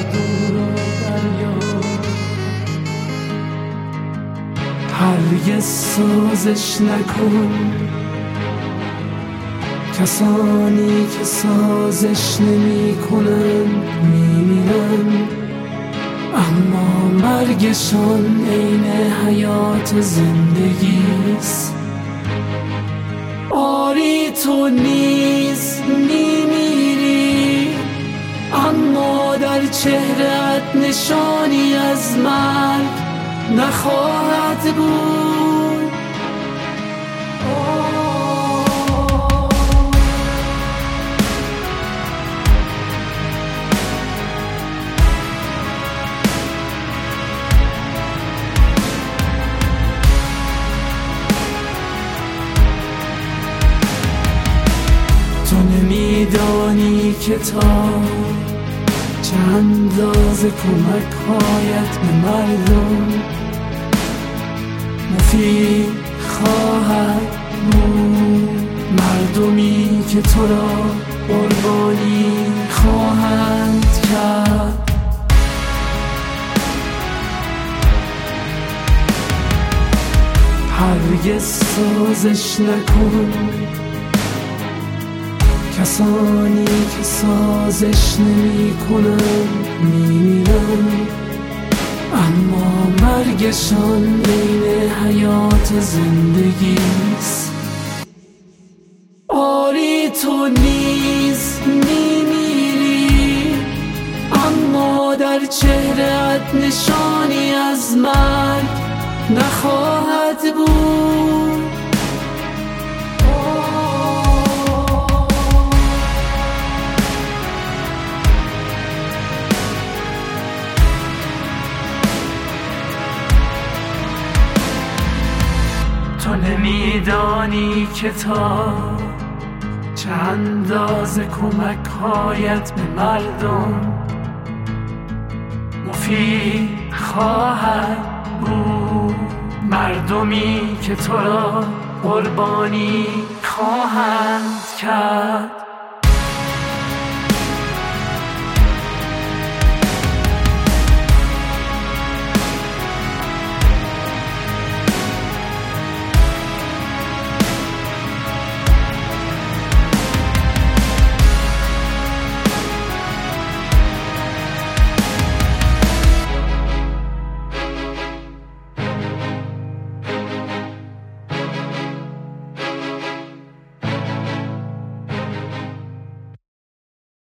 دور و دریا، هرگز سازش نکن. کسانی که سازش نمی کنند میمیرند، اما مرگشان عین حیات زندگیست. آری تو نیز میمیری، اما در چهره‌ات نشانی از مرگ نخواهد بود. تو نمیدانی که تا چند اندازه کمک‌هایت به مردم مفید خواهد بود. مردمی که تو را قربانی خواهند کرد. هرگز سازش نکن. کسانی که سازش نمی کنند میمیرند، اما مرگشان عین حیات زندگیست. آری تو نیز میمیری، اما در چهره‌ات نشانی از مرگ نخواهد بود. تو نمیدانی که تا چه اندازه کمک‌هایت به مردم مفید خواهد بود. مردمی که تو را قربانی خواهند کرد.